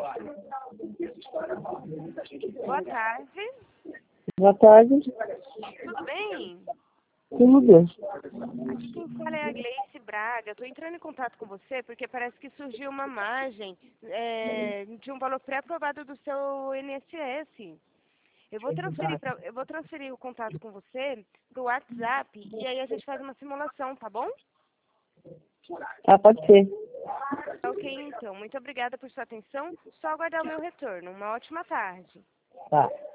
Boa tarde. Boa tarde. Tudo bem? Tudo. Aqui quem fala é a Gleice Braga. Estou entrando em contato com você porque parece que surgiu uma margem de um valor pré-aprovado do seu INSS. Eu vou transferir o contato com você para o WhatsApp e aí a gente faz uma simulação, tá bom? Ah, pode ser. Ok, então. Muito obrigada por sua atenção. Só aguardar o meu retorno. Uma ótima tarde. Tá.